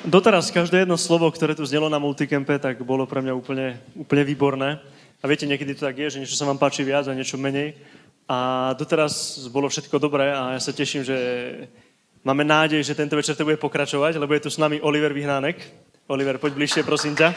Doteraz každé jedno slovo, ktoré tu znelo na multicampe, tak bolo pre mňa úplne výborné. A viete, niekedy to tak je, že niečo sa vám páči viac a niečo menej. A doteraz bolo všetko dobré a ja sa teším, že máme nádej, že tento večer to bude pokračovať, lebo je tu s nami Oliver Vyhnánek. Oliver, poď bližšie, prosím ťa.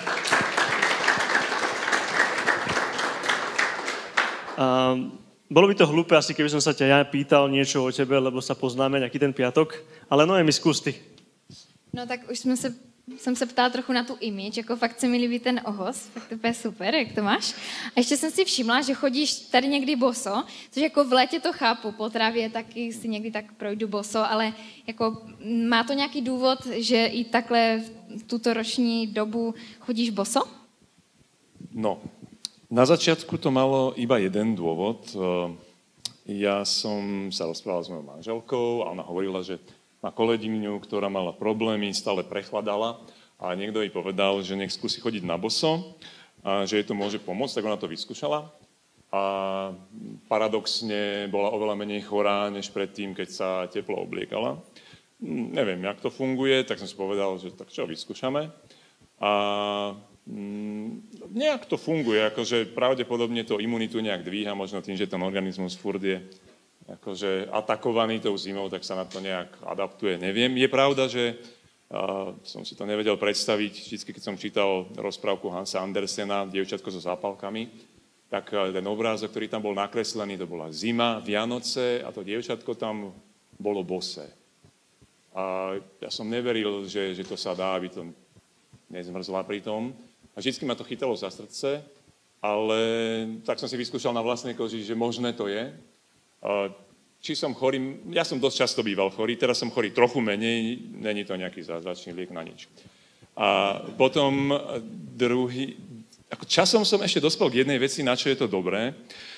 Bolo by to hlúpe asi, keby som sa ťa ja pýtal niečo o tebe, lebo sa poznáme nejaký ten piatok, ale no je mi skús ty. No tak už jsem se ptala trochu na tu image, jako fakt se mi líbí ten ohos, fakt to je super, jak to máš. A ještě jsem si všimla, že chodíš tady někdy boso, což jako v létě to chápu, po trávě taky si někdy tak projdu boso, ale jako má to nějaký důvod, že i takhle v tuto roční dobu chodíš boso? No, na začiatku to malo iba jeden dôvod. Ja som sa rozprával s mojou manželkou a ona hovorila, že má kolegyňu, ktorá mala problémy, stále prechladala a niekto jej povedal, že nech skúsi chodiť na boso a že jej to môže pomôcť, tak ona to vyskúšala a paradoxne bola oveľa menej chorá, než predtým, keď sa teplo obliekala. Neviem, jak to funguje, tak som si povedal, že tak čo, vyskúšame. A nejak to funguje, akože pravdepodobne to imunitu nejak dvíha, možno tým, že ten organizmus furt je akože atakovaný tou zimou, tak sa na to nejak adaptuje, neviem. Je pravda, že som si to nevedel predstaviť, vždycky, keď som čítal rozprávku Hansa Andersena, Dievčatko so zápalkami, tak ten obrázok, ktorý tam bol nakreslený, to bola zima, Vianoce a to dievčatko tam bolo bosé. A ja som neveril, že to sa dá, aby to nezmrzla pri tom. A vždycky ma to chytalo za srdce, ale tak som si vyskúšal na vlastnej koži, že možné to je. Či som chorý, ja som dosť často býval chorý, teraz som chorý trochu menej, není to nejaký zázračný liek na nič. A potom časom som ešte dospel k jednej veci, na čo je to dobré.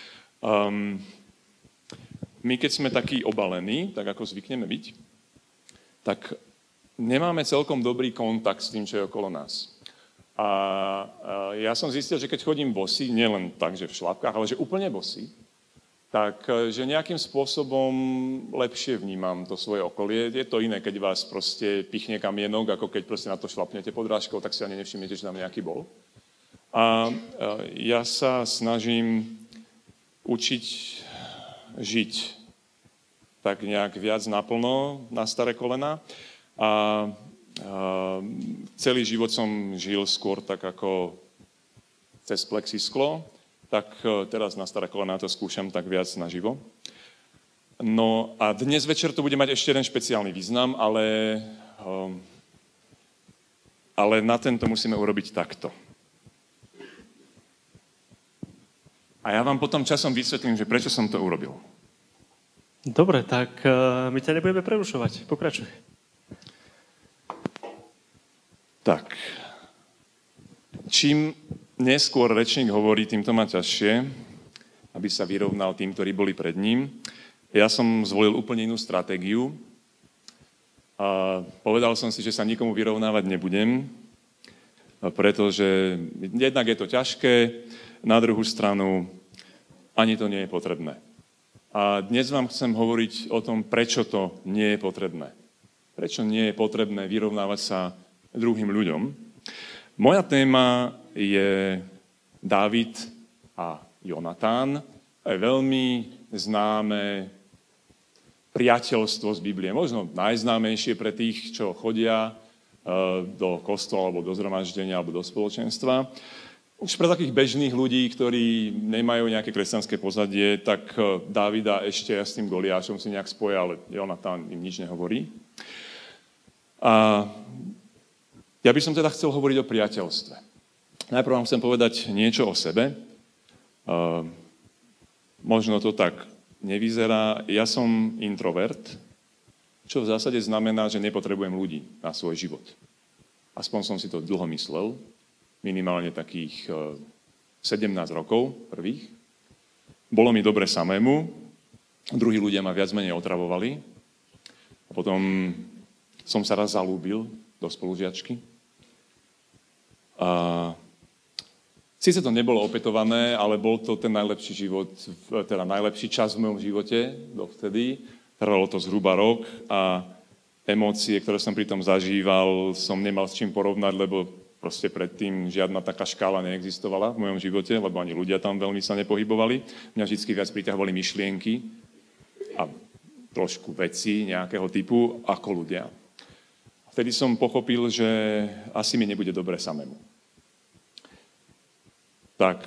My keď sme takí obalení, tak ako zvykneme byť, tak nemáme celkom dobrý kontakt s tým, čo je okolo nás. A ja som zistil, že keď chodím bosý, nielen tak, že v šlapkách, ale že úplne bosý, tak že nejakým spôsobom lepšie vnímam to svoje okolie. Je to iné, keď vás proste pichne kamienok, ako keď proste na to šlapnete podrážkou, tak si ani nevšimnete, že tam nejaký bol. A ja sa snažím učiť žiť tak nejak viac naplno na staré kolena. A celý život som žil skôr tak ako cez plexisklo, tak teraz na staré kolená to skúšam tak viac naživo. No a dnes večer to bude mať ešte jeden špeciálny význam, ale na tento musíme urobiť takto. A ja vám potom časom vysvetlím, že prečo som to urobil. Dobre, tak my ťa nebudeme prerušovať. Pokračuj. Tak. Čím neskôr rečník hovorí, tým to má ťažšie, aby sa vyrovnal tým, ktorí boli pred ním. Ja som zvolil úplne inú stratégiu a povedal som si, že sa nikomu vyrovnávať nebudem, pretože jednak je to ťažké, na druhú stranu ani to nie je potrebné. A dnes vám chcem hovoriť o tom, prečo to nie je potrebné. Prečo nie je potrebné vyrovnávať sa druhým ľuďom. Moja téma je Dávid a Jonatán. Je veľmi známe priateľstvo z Biblie. Možno najznámejšie pre tých, čo chodia do kostola, alebo do zhromaždenia, alebo do spoločenstva. Už pre takých bežných ľudí, ktorí nemajú nejaké kresťanské pozadie, tak Dávida ešte ja s tým Goliášom si nejak spoja, ale Jonatán im nič nehovorí. A ja by som teda chcel hovoriť o priateľstve. Najprv vám chcem povedať niečo o sebe. Možno to tak nevyzerá. Ja som introvert, čo v zásade znamená, že nepotrebujem ľudí na svoj život. Aspoň som si to dlho myslel. Minimálne takých 17 rokov prvých. Bolo mi dobre samému. Druhí ľudia ma viac menej otravovali. A potom som sa raz zalúbil do spolužiačky. A síce to nebolo opetované, ale bol to ten najlepší život, teda najlepší čas v mojom živote dovtedy. Trvalo to zhruba rok a emócie, ktoré som pri tom zažíval, som nemal s čím porovnať, lebo proste predtým žiadna taká škála neexistovala v mojom živote, lebo ani ľudia tam veľmi sa nepohybovali. Mňa vždy viac priťahovali myšlienky a trošku veci nejakého typu ako ľudia. Vtedy som pochopil, že asi mi nebude dobre samému. Tak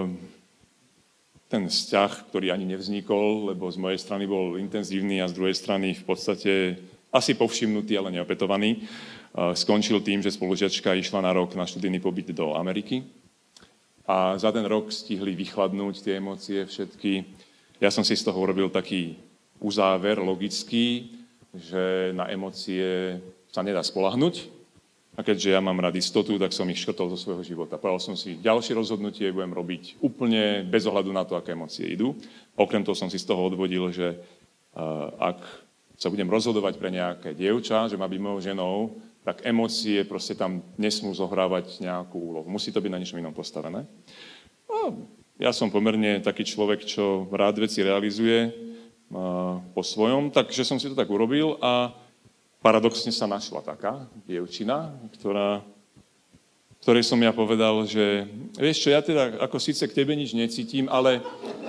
ten vzťah, ktorý ani nevznikol, lebo z mojej strany bol intenzívny a z druhej strany v podstate asi povšimnutý, ale neopetovaný, skončil tým, že spolužiačka išla na rok na študijný pobyt do Ameriky a za ten rok stihli vychladnúť tie emócie všetky. Ja som si z toho urobil taký uzáver logický, že na emócie sa nedá spoľahnúť a keďže ja mám rád istotu, tak som ich škrtol zo svojho života. Povedal som si, ďalšie rozhodnutie budem robiť úplne bez ohľadu na to, aké emócie idú. Okrem toho som si z toho odvodil, že ak sa budem rozhodovať pre nejaké dievča, že má byť mojou ženou, tak emócie proste tam nesmú zohrávať nejakú úlohu. Musí to byť na niečom inom postavené. No, ja som pomerne taký človek, čo rád veci realizuje po svojom, takže som si to tak urobil a paradoxne sa našla taká dievčina, ktorej som ja povedal, že vieš čo, ja teda ako síce k tebe nič necítim, ale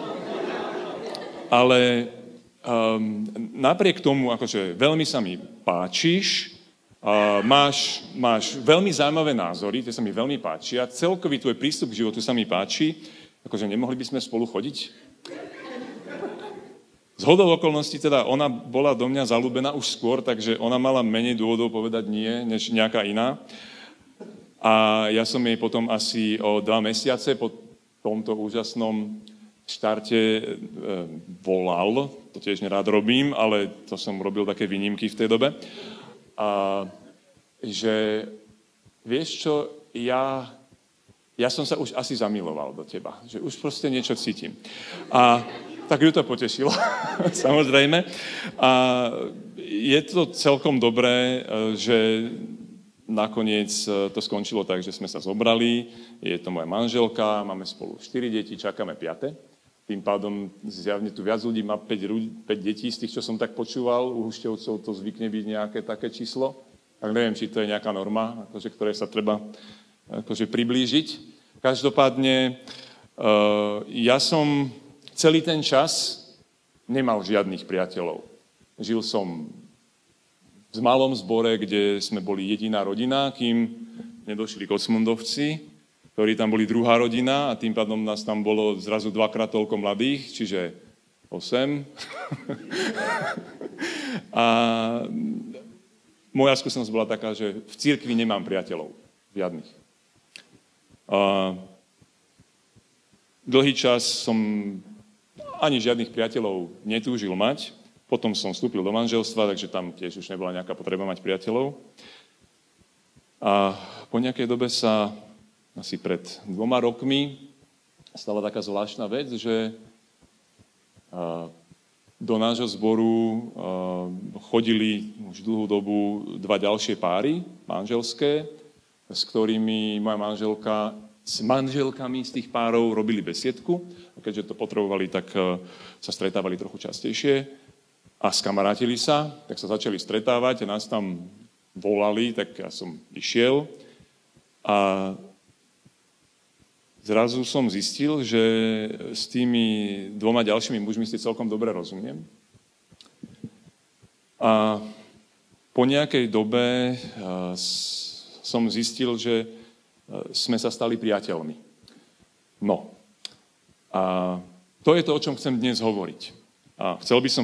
napriek tomu, akože veľmi sa mi páčiš, máš veľmi zaujímavé názory, tie sa mi veľmi páčia, celkový tvoj prístup k životu sa mi páči, akože nemohli by sme spolu chodiť? Zhodou okolností teda ona bola do mňa zaľúbená už skôr, takže ona mala menej dôvodov povedať nie, než nejaká iná. A ja som jej potom asi o 2 mesiace po tomto úžasnom štarte volal, to tiež nerád robím, ale to som robil také výnimky v tej dobe. A že vieš čo, ja som sa už asi zamiloval do teba, že už proste niečo cítim. A tak ju to potešilo, samozrejme. A je to celkom dobré, že nakoniec to skončilo tak, že sme sa zobrali, je to moja manželka, máme spolu 4 deti, čakáme 5. Tým pádom zjavne tu viac ľudí má 5 detí, z tých, čo som tak počúval, u Hušťovcov to zvykne byť nejaké také číslo. Tak neviem, či to je nejaká norma, akože, ktorej sa treba akože priblížiť. Každopádne ja som celý ten čas nemal žiadnych priateľov. Žil som v malom zbore, kde sme boli jediná rodina, kým nedošli Kocmundovci, ktorí tam boli druhá rodina a tým pádom nás tam bolo zrazu 2-krát toľko mladých, čiže 8. A moja skúsenosť bola taká, že v cirkvi nemám priateľov. Žiadnych. Dlhý čas som ani žiadnych priateľov netúžil mať. Potom som vstúpil do manželstva, takže tam tiež už nebola nejaká potreba mať priateľov. A po nejakej dobe sa, asi pred 2 rokmi, stala taká zvláštna vec, že do nášho zboru chodili už dlhú dobu 2 ďalšie páry manželské, s ktorými moja manželka s manželkami z tých párov robili besiedku. A keďže to potrebovali, tak sa stretávali trochu častejšie a skamarátili sa, tak sa začali stretávať a nás tam volali, tak ja som išiel a zrazu som zistil, že s tými 2 ďalšími mužmi si celkom dobre rozumiem. A po nejakej dobe som zistil, že sme sa stali priateľmi. No. A to je to, o čom chcem dnes hovoriť. A chcel by som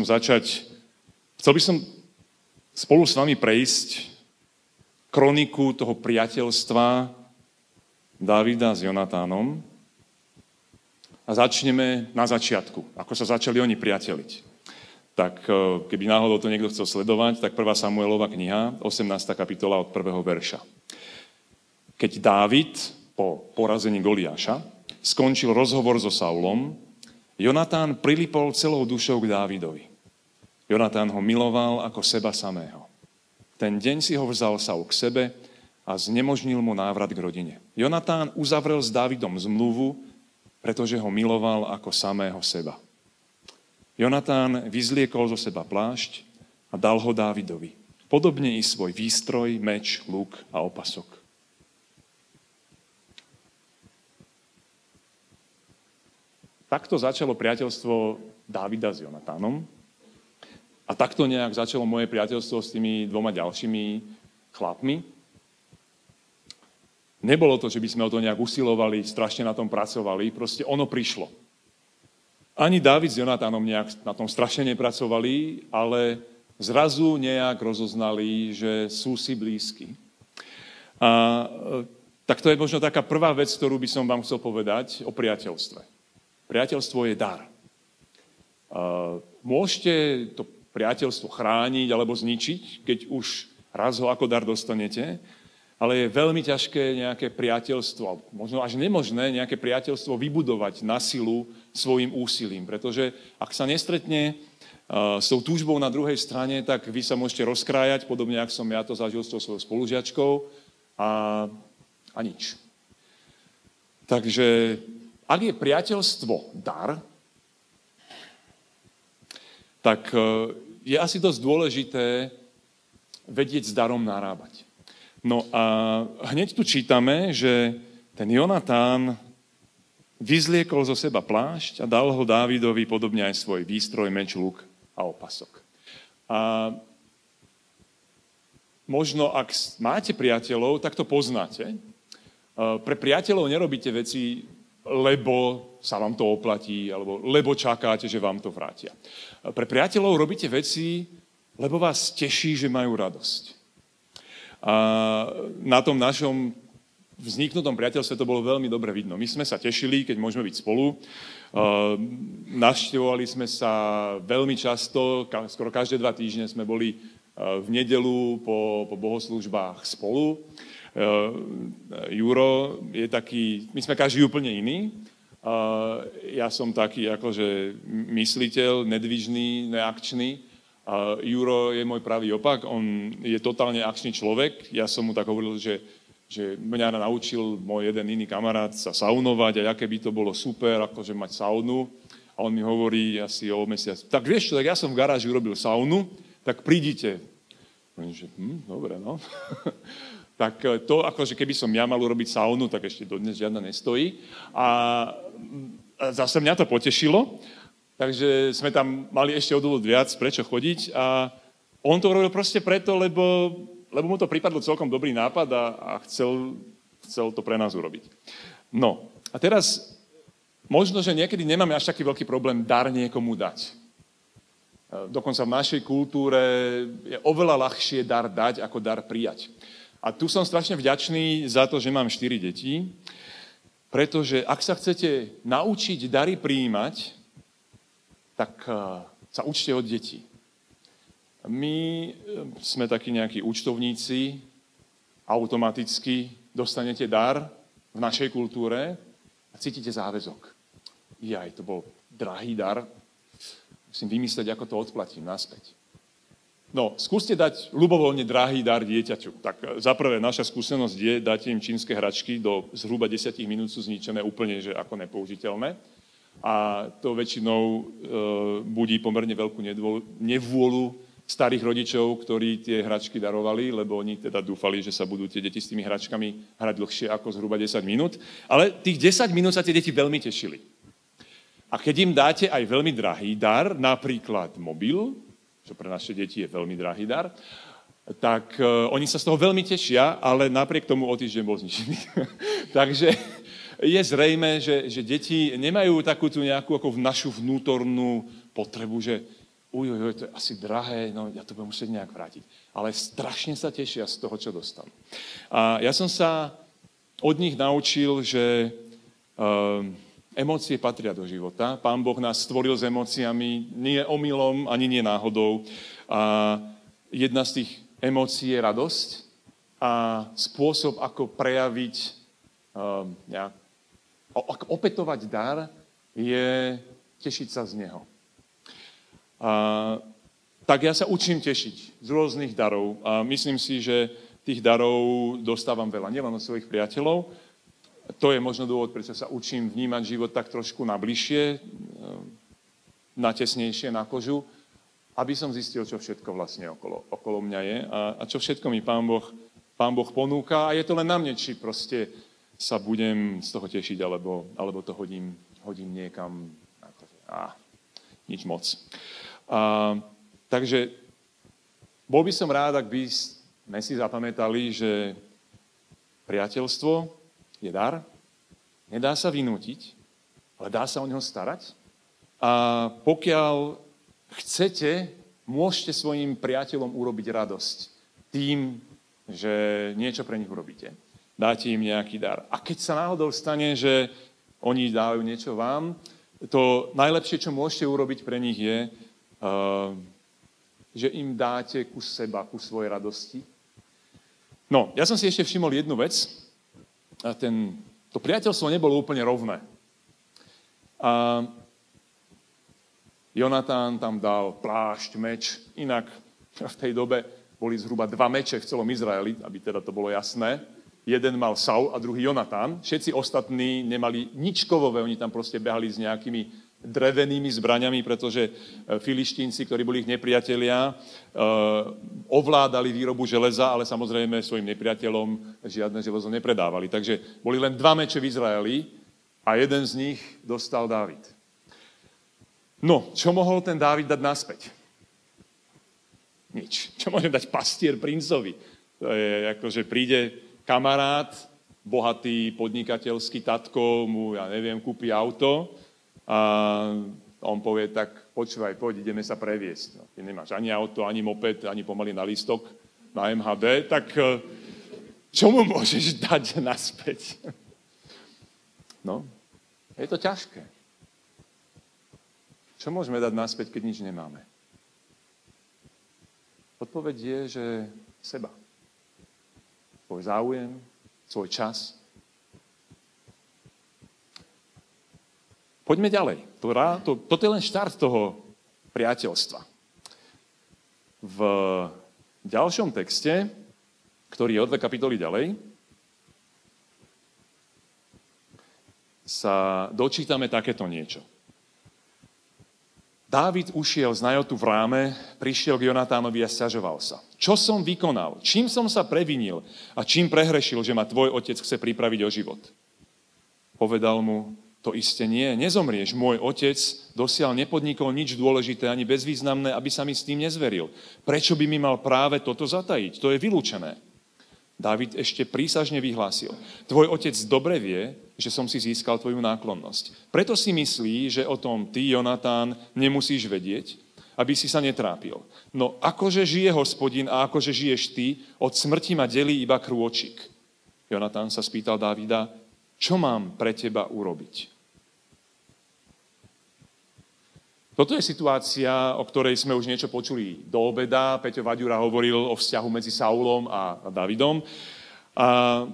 spolu s vami prejsť kroniku toho priateľstva Dávida s Jonatánom a začneme na začiatku, ako sa začali oni priateliť. Tak keby náhodou to niekto chcel sledovať, tak 1. Samuelova kniha, 18. kapitola od 1. verša. Keď Dávid po porazení Goliáša skončil rozhovor so Saulom, Jonatán prilipol celou dušou k Dávidovi. Jonatán ho miloval ako seba samého. Ten deň si ho vzal Saul k sebe a znemožnil mu návrat k rodine. Jonatán uzavrel s Dávidom zmluvu, pretože ho miloval ako samého seba. Jonatán vyzliekol zo seba plášť a dal ho Dávidovi. podobne i svoj výstroj, meč, luk a opasok. Takto začalo priateľstvo Dávida s Jonatánom a takto nejak začalo moje priateľstvo s tými dvoma ďalšími chlapmi. Nebolo to, že by sme o to nejak usilovali, strašne na tom pracovali, proste ono prišlo. Ani Dávid s Jonatánom nejak na tom strašne nepracovali, ale zrazu nejak rozoznali, že sú si blízki. A tak to je možno taká prvá vec, ktorú by som vám chcel povedať o priateľstve. Priateľstvo je dar. Môžete to priateľstvo chrániť alebo zničiť, keď už raz ho ako dar dostanete, ale je veľmi ťažké nejaké priateľstvo, možno až nemožné nejaké priateľstvo vybudovať na silu svojim úsilím, pretože ak sa nestretne s tou túžbou na druhej strane, tak vy sa môžete rozkrájať, podobne ako som ja to zažil s tou svojou spolužiačkou a nič. Takže ak je priateľstvo dar, tak je asi dosť dôležité vedieť s darom narábať. No a hneď tu čítame, že ten Jonatán vyzliekol zo seba plášť a dal ho Dávidovi podobne aj svoj výstroj, meč, luk a opasok. A možno, ak máte priateľov, tak to poznáte. Pre priateľov nerobíte veci, lebo sa vám to oplatí, alebo lebo čakáte, že vám to vrátia. Pre priateľov robíte veci, lebo vás teší, že majú radosť. A na tom našom vzniknutom priateľstve to bolo veľmi dobre vidno. My sme sa tešili, keď môžeme byť spolu. Navštevovali sme sa veľmi často, skoro každé 2 týždne sme boli v nedeľu po bohoslúžbách spolu. Juro je taký, my sme každý úplne iný. Ja som taký akože mysliteľ, nedvižný, neakčný. Juro je môj pravý opak, on je totálne akčný človek. Ja som mu tak hovoril, že mňa naučil môj jeden iný kamarát sa saunovať a aké by to bolo super, akože mať saunu. A on mi hovorí asi o mesiac, tak vieš čo, tak ja som v garáži urobil saunu, tak prídite. Dobre, no. Tak to, akože keby som ja mal urobiť saunu, tak ešte dodnes žiadna nestojí. A zase mňa to potešilo. Takže sme tam mali ešte o dôvod viac, prečo chodiť a on to robil proste preto, lebo mu to pripadlo celkom dobrý nápad a chcel to pre nás urobiť. No a teraz možno, že niekedy nemáme až taký veľký problém dar niekomu dať. Dokonca v našej kultúre je oveľa ľahšie dar dať, ako dar prijať. A tu som strašne vďačný za to, že mám 4 deti, pretože ak sa chcete naučiť dary prijímať, tak sa učte od detí. My sme takí nejakí účtovníci, automaticky dostanete dar v našej kultúre a cítite záväzok. To bol drahý dar, musím vymyslieť, ako to odplatím naspäť. No, skúste dať ľubovoľne drahý dar dieťaťu. Tak zaprvé naša skúsenosť je dať im čínske hračky, do zhruba 10 minút sú zničené úplne, že ako nepoužiteľné. A to väčšinou budí pomerne veľkú nevôľu starých rodičov, ktorí tie hračky darovali, lebo oni teda dúfali, že sa budú tie deti s tými hračkami hrať dlhšie ako zhruba 10 minút. Ale tých 10 minút sa tie deti veľmi tešili. A keď im dáte aj veľmi drahý dar, napríklad mobil, čo pre naše deti je veľmi drahý dar, tak oni sa z toho veľmi tešia, ale napriek tomu o týždeň bol zničený. Takže je zrejme, že deti nemajú takú tú nejakú ako našu vnútornú potrebu, že to je asi drahé, no ja to budem musieť nejak vrátiť. Ale strašne sa tešia z toho, čo dostanú. A ja som sa od nich naučil, že emócie patria do života. Pán Boh nás stvoril s emóciami, nie omylom, ani nie náhodou. A jedna z tých emócií je radosť a spôsob, ako prejaviť ako opätovať dar, je tešiť sa z neho. Tak ja sa učím tešiť z rôznych darov a myslím si, že tých darov dostávam veľa, nielen od svojich priateľov. To je možno dôvod, prečo sa učím vnímať život tak trošku na bližšie, na tesnejšie, na kožu. aby som zistil, čo všetko vlastne okolo mňa je a čo všetko mi Pán Boh ponúka. A je to len na mne, či proste sa budem z toho tešiť, alebo to hodím niekam. Nič moc. Takže bol by som rád, ak by sme si zapamätali, že priateľstvo je dar, nedá sa vynútiť, ale dá sa o neho starať. A pokiaľ chcete, môžete svojim priateľom urobiť radosť tým, že niečo pre nich urobíte. Dáte im nejaký dar. A keď sa náhodou stane, že oni dávajú niečo vám, to najlepšie, čo môžete urobiť pre nich je, že im dáte kus seba, kus svojej radosti. No, ja som si ešte všimol jednu vec. To priateľstvo nebolo úplne rovné. A Jonatán tam dal plášť, meč. Inak v tej dobe boli zhruba 2 meče v celom Izraeli, aby teda to bolo jasné. Jeden mal Saul a druhý Jonatán. Všetci ostatní nemali nič kovové, oni tam proste behali s nejakými drevenými zbraňami, pretože Filištínci, ktorí boli ich nepriatelia, ovládali výrobu železa, ale samozrejme svojim nepriateľom žiadne železo nepredávali. Takže boli len 2 meče v Izraeli a jeden z nich dostal Dávid. No, čo mohol ten Dávid dať naspäť? Nič. Čo môže dať pastier princovi? To je ako, že príde kamarát, bohatý podnikateľský tatko, mu, ja neviem, kúpi auto a on povie, tak počúvaj, poď, ideme sa previesť. No, ty nemáš ani auto, ani moped, ani pomaly na lístok na MHD, tak čo mu môžeš dať naspäť? No, je to ťažké. Čo môžeme dať naspäť, keď nič nemáme? Odpoveď je, že seba. Svoj záujem, svoj čas. Poďme ďalej. Toto je len štart toho priateľstva. V ďalšom texte, ktorý je o 2 kapitoly ďalej, sa dočítame takéto niečo. Dávid ušiel z Najotu v Ráme, prišiel k Jonatánovi a sťažoval sa. Čo som vykonal? Čím som sa previnil? A čím prehrešil, že ma tvoj otec chce pripraviť o život? Povedal mu, to iste nie, nezomrieš. Môj otec dosiaľ nepodnikol nič dôležité ani bezvýznamné, aby sa mi s tým nezveril. Prečo by mi mal práve toto zatajiť? To je vylúčené. Dávid ešte prísažne vyhlásil. Tvoj otec dobre vie, že som si získal tvoju náklonnosť. Preto si myslí, že o tom ty, Jonatán, nemusíš vedieť, aby si sa netrápil. No akože žije Hospodin a akože žiješ ty, od smrti ma delí iba krôčik. Jonatán sa spýtal Dávida, čo mám pre teba urobiť? Toto je situácia, o ktorej sme už niečo počuli do obeda. Peťo Vaďura hovoril o vzťahu medzi Saulom a Dávidom. A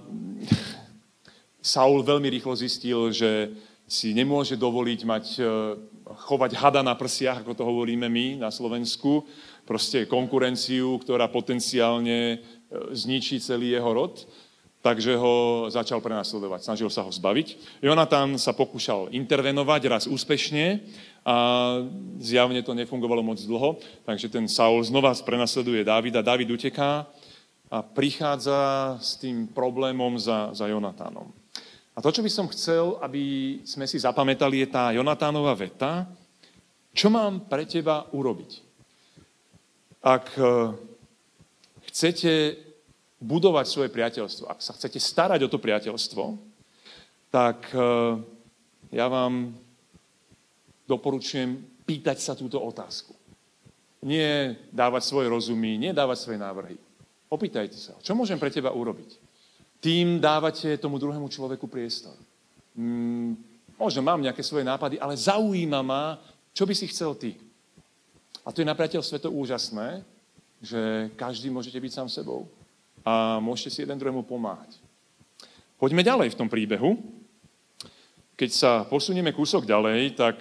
Saul veľmi rýchlo zistil, že si nemôže dovoliť chovať hada na prsiach, ako to hovoríme my na Slovensku. Proste konkurenciu, ktorá potenciálne zničí celý jeho rod. Takže ho začal prenasledovať, snažil sa ho zbaviť. Jonatán sa pokúšal intervenovať raz úspešne a zjavne to nefungovalo moc dlho, takže ten Saul znova prenasleduje Dávida. Dávid uteká a prichádza s tým problémom za Jonatánom. A to, čo by som chcel, aby sme si zapamätali, je tá Jonatánova veta, čo mám pre teba urobiť? Ak chcete budovať svoje priateľstvo, ak sa chcete starať o to priateľstvo, tak ja vám doporučujem pýtať sa túto otázku. Nie dávať svoje rozumy, nie dávať svoje návrhy. Opýtajte sa, čo môžem pre teba urobiť? Tým dávate tomu druhému človeku priestor. Možno mám nejaké svoje nápady, ale zaujíma ma, čo by si chcel ty. A to je na priateľstve to úžasné, že každý môžete byť sám sebou a môžete si jeden druhému pomáhať. Poďme ďalej v tom príbehu. Keď sa posunieme kúsok ďalej, tak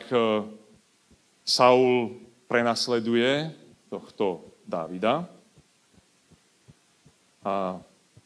Saul prenasleduje tohto Dávida a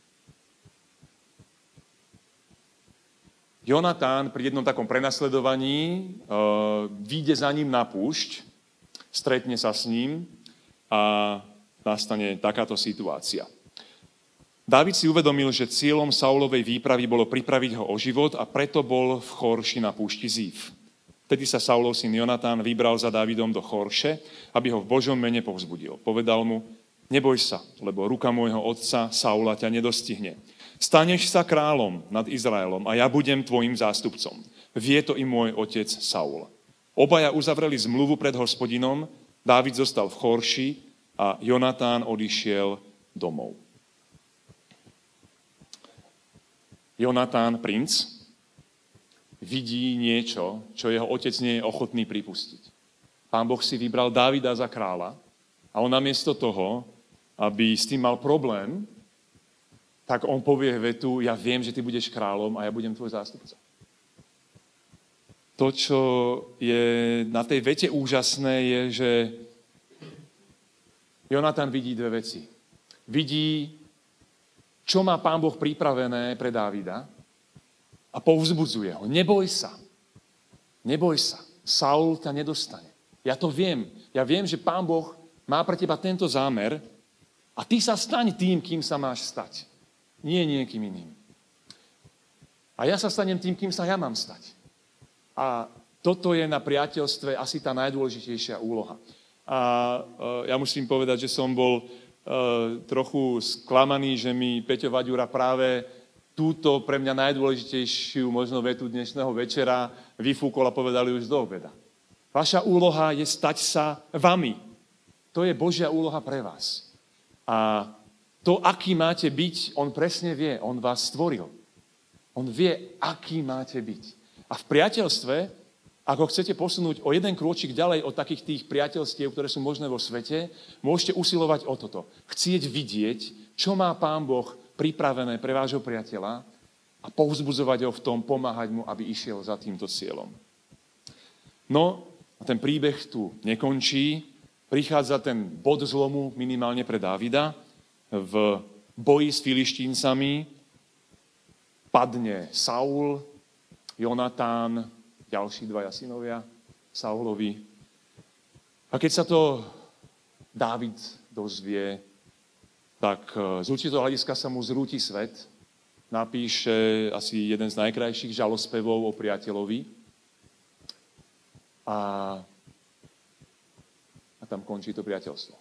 Jonatán pri jednom takom prenasledovaní vyjde za ním na púšť, stretne sa s ním a nastane takáto situácia. Dávid si uvedomil, že cieľom Saulovej výpravy bolo pripraviť ho o život a preto bol v Chorši na púšti Zíf. Vtedy sa Saulov syn Jonatán vybral za Dávidom do Chorše, aby ho v Božom mene povzbudil. Povedal mu, neboj sa, lebo ruka môjho otca Saula ťa nedostihne. Staneš sa kráľom nad Izraelom a ja budem tvojim zástupcom. Vie to i môj otec Saul. Obaja uzavreli zmluvu pred Hospodinom, Dávid zostal v Chorši a Jonatán odišiel domov. Jonatán, princ, vidí niečo, čo jeho otec nie je ochotný pripustiť. Pán Boh si vybral Dávida za kráľa a on namiesto toho, aby s tým mal problém, tak on povie vetu, ja viem, že ty budeš kráľom a ja budem tvoj zástupca. To, čo je na tej vete úžasné, je, že Jonatán vidí dve veci. Vidí, čo má Pán Boh pripravené pre Dávida a povzbudzuje ho. Neboj sa. Neboj sa. Saul ťa nedostane. Ja to viem. Ja viem, že Pán Boh má pre teba tento zámer a ty sa staň tým, kým sa máš stať. Nie niekým iným. A ja sa stanem tým, kým sa ja mám stať. A toto je na priateľstve asi tá najdôležitejšia úloha. A ja musím povedať, že som bol trochu sklamaný, že mi Peťo Vaďura práve túto pre mňa najdôležitejšiu možno vetu dnešného večera vyfúkol a povedali už do obeda. Vaša úloha je stať sa vami. To je Božia úloha pre vás. A to, aký máte byť, on presne vie. On vás stvoril. On vie, aký máte byť. A v priateľstve, ak ho chcete posunúť o jeden krôčik ďalej od takých tých priateľstiev, ktoré sú možné vo svete, môžete usilovať o toto. Chcieť vidieť, čo má Pán Boh pripravené pre vášho priateľa a povzbudzovať ho v tom, pomáhať mu, aby išiel za týmto cieľom. No, a ten príbeh tu nekončí. Prichádza ten bod zlomu minimálne pre Dávida. V boji s Filištíncami padne Saul, Jonatán, ďalší dvaja synovia Saulovi. A keď sa to Dávid dozvie, tak z určitého hľadiska sa mu zrúti svet. Napíše asi jeden z najkrajších žalospevov o priateľovi. A tam končí to priateľstvo.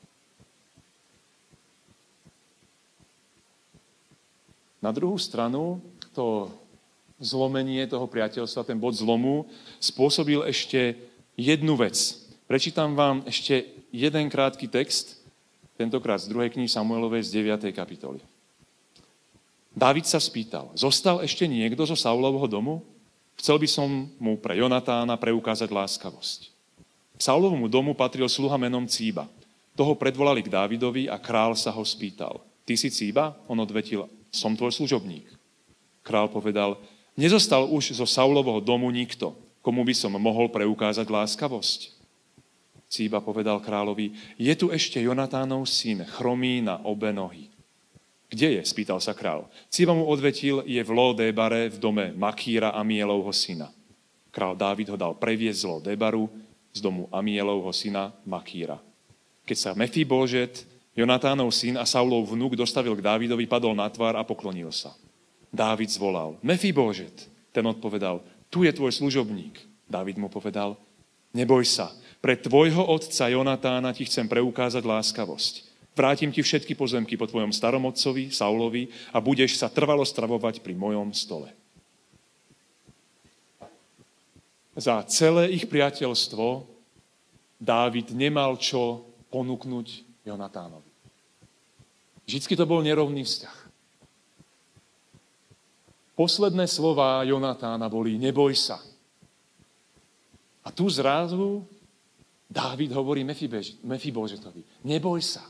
Na druhú stranu, to zlomenie toho priateľstva, ten bod zlomu, spôsobil ešte jednu vec. Prečítam vám ešte jeden krátky text, tentokrát z 2. knihy Samuelovej z 9. kapitoly. Dávid sa spýtal, zostal ešte niekto zo Saulovho domu? Chcel by som mu pre Jonatána preukázať láskavosť. K Saulovmu domu patril sluha menom Cíba. Toho predvolali k Dávidovi a král sa ho spýtal. Ty si Cíba? On odvetil, som tvoj služobník. Král povedal, nezostal už zo Saulovho domu nikto, komu by som mohol preukázať láskavosť. Cíba povedal kráľovi, je tu ešte Jonatánov syn, chromý na obe nohy. Kde je? Spýtal sa král. Cíba mu odvetil, je v Ló-Débare v dome Makíra Amielovho syna. Král Dávid ho dal previesť z Ló-Débaru z domu Amielovho syna Makíra. Keď sa Mefibóžet, Jonatánov syn a Saulov vnuk dostavil k Dávidovi, padol na tvár a poklonil sa. Dávid zvolal, Mefibóžet. Ten odpovedal, tu je tvoj služobník. Dávid mu povedal, neboj sa, pre tvojho otca Jonatána ti chcem preukázať láskavosť. Vrátim ti všetky pozemky po tvojom starom otcovi, Saulovi, a budeš sa trvalo stravovať pri mojom stole. Za celé ich priateľstvo Dávid nemal čo ponúknuť Jonatánovi. Vždycky to bol nerovný vzťah. Posledné slová Jonatána boli neboj sa. A tu zrazu Dávid hovorí Mefibóžetovi, neboj sa.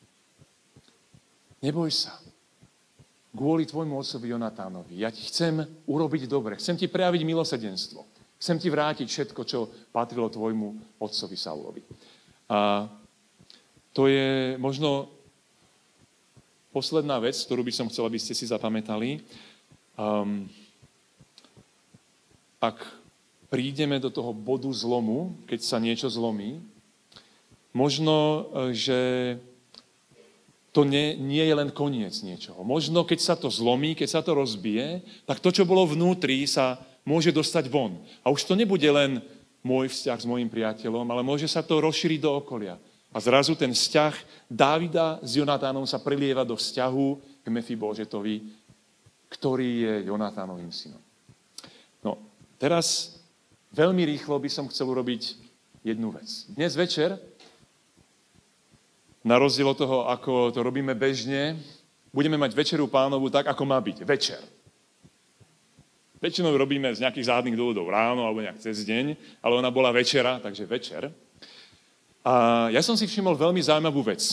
Neboj sa. Kvôli tvojmu otcovi Jonatánovi. Ja ti chcem urobiť dobre. Chcem ti prejaviť milosrdenstvo. Chcem ti vrátiť všetko, čo patrilo tvojmu otcovi Saulovi. A to je možno posledná vec, ktorú by som chcel, aby ste si zapamätali. Ak prídeme do toho bodu zlomu, keď sa niečo zlomí, Možno, že to nie je len koniec niečoho. Možno, keď sa to zlomí, keď sa to rozbije, tak to, čo bolo vnútri, sa môže dostať von. A už to nebude len môj vzťah s mojím priateľom, ale môže sa to rozšíriť do okolia. A zrazu ten vzťah Dávida s Jonatánom sa prelieva do vzťahu k Mefibošetovi, ktorý je Jonatánovým synom. No, teraz veľmi rýchlo by som chcel urobiť jednu vec. Dnes večer, na rozdiel od toho, ako to robíme bežne, budeme mať večeru Pánovu tak, ako má byť. Večer. Väčšinou robíme z nejakých záhadných dôvodov ráno alebo nejak cez deň, ale ona bola večera, takže večer. A ja som si všimol veľmi zaujímavú vec.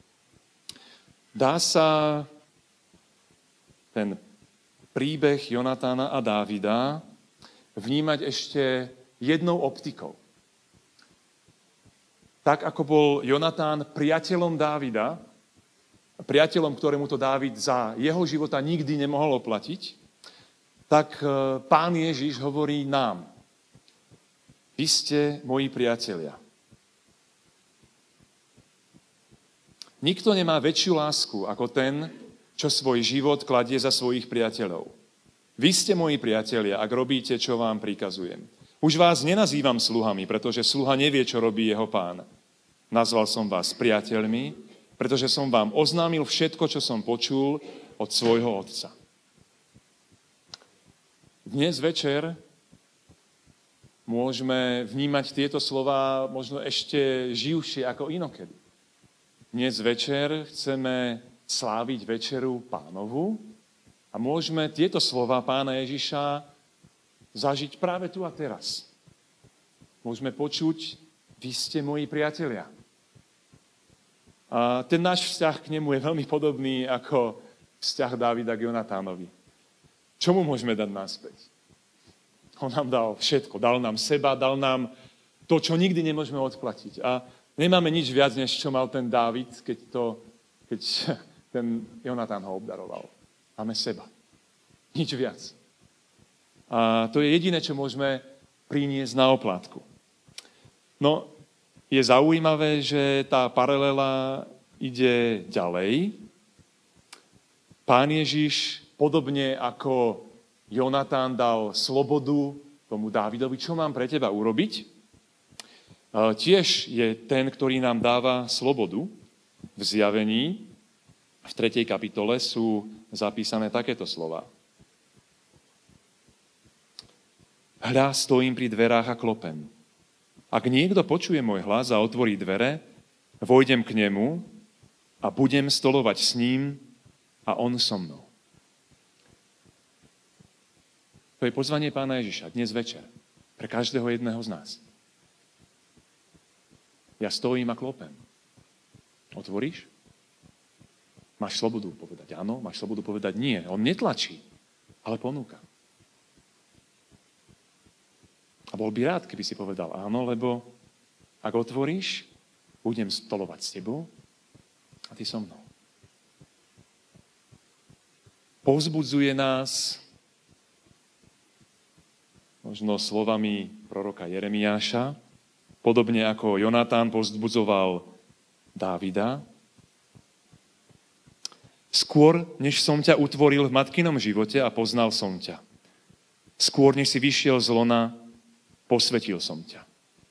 Dá sa ten príbeh Jonatána a Dávida vnímať ešte jednou optikou. Tak, ako bol Jonatán priateľom Dávida, priateľom, ktorému to Dávid za jeho života nikdy nemohol oplatiť, tak Pán Ježiš hovorí nám: vy ste moji priatelia. Nikto nemá väčšiu lásku ako ten, čo svoj život kladie za svojich priateľov. Vy ste moji priatelia, ak robíte, čo vám prikazujem. Už vás nenazývam sluhami, pretože sluha nevie, čo robí jeho pán. Nazval som vás priateľmi, pretože som vám oznámil všetko, čo som počul od svojho otca. Dnes večer môžeme vnímať tieto slová možno ešte živšie ako inokedy. Dnes večer chceme sláviť večeru Pánovu a môžeme tieto slová Pána Ježiša zažiť práve tu a teraz. Môžeme počuť: vy ste moji priatelia. A ten náš vzťah k nemu je veľmi podobný ako vzťah Dávida k Jonatánovi. Čo mu môžeme dať naspäť? On nám dal všetko. Dal nám seba, dal nám to, čo nikdy nemôžeme odplatiť. A nemáme nič viac, než čo mal ten Dávid, keď ten Jonatán ho obdaroval. Máme seba. Nič viac. A to je jediné, čo môžeme priniesť na oplátku. No, je zaujímavé, že tá paralela ide ďalej. Pán Ježiš, podobne ako Jonatán dal slobodu tomu Dávidovi, čo mám pre teba urobiť, tiež je ten, ktorý nám dáva slobodu. V Zjavení v 3. kapitole sú zapísané takéto slová. Hľa, stojím pri dverách a klopem. Ak niekto počuje môj hlas a otvorí dvere, vojdem k nemu a budem stolovať s ním a on so mnou. To je pozvanie Pána Ježiša dnes večer pre každého jedného z nás. Ja stojím a klopem. Otvoríš? Máš slobodu povedať áno, máš slobodu povedať nie. On netlačí, ale ponúka. A bol by rád, keby si povedal áno, lebo ak otvoríš, budem stolovať s tebou a ty so mnou. Povzbudzuje nás možno slovami proroka Jeremiáša, podobne ako Jonatán povzbudzoval Dávida. Skôr, než som ťa utvoril v matkinom živote a poznal som ťa. Skôr, než si vyšiel z lona, posvetil som ťa.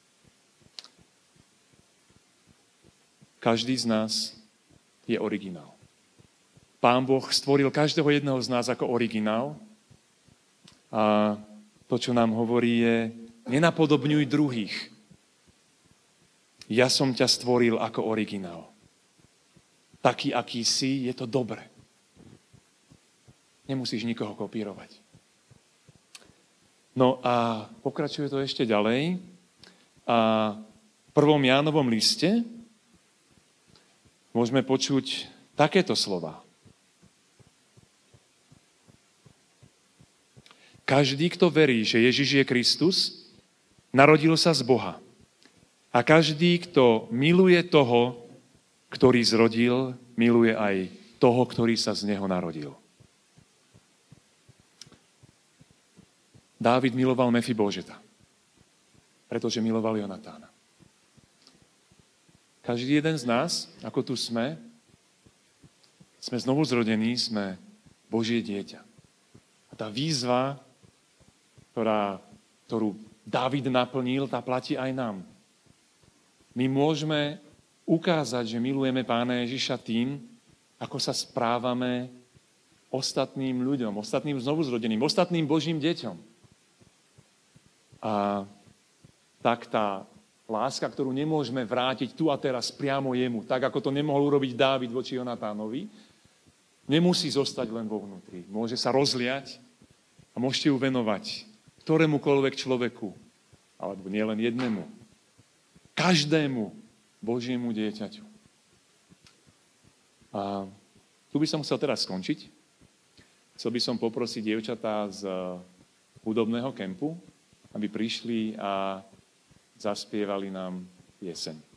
Každý z nás je originál. Pán Boh stvoril každého jedného z nás ako originál a to, čo nám hovorí, je: nenapodobňuj druhých. Ja som ťa stvoril ako originál. Taký, aký si, je to dobre. Nemusíš nikoho kopírovať. No a pokračuje to ešte ďalej. A v 1. Jánovom liste môžeme počuť takéto slová. Každý, kto verí, že Ježiš je Kristus, narodil sa z Boha. A každý, kto miluje toho, ktorý zrodil, miluje aj toho, ktorý sa z neho narodil. Dávid miloval Mefibošeta, pretože miloval Jonatána. Každý jeden z nás, ako tu sme znovu zrodení, sme Božie dieťa. A tá výzva, ktorú Dávid naplnil, tá platí aj nám. My môžeme ukázať, že milujeme Pána Ježiša tým, ako sa správame ostatným ľuďom, ostatným znovuzrodeným, ostatným Božím deťom. A tak tá láska, ktorú nemôžeme vrátiť tu a teraz priamo jemu, tak ako to nemohol urobiť Dávid voči Jonatánovi, nemusí zostať len vo vnútri. Môže sa rozliať a môžete ju venovať ktorémukoľvek človeku, alebo nielen jednému, každému Božiemu dieťaťu. A tu by som chcel teraz skončiť. Chcel by som poprosiť dievčatá z hudobného kempu, aby prišli a zaspievali nám pieseň.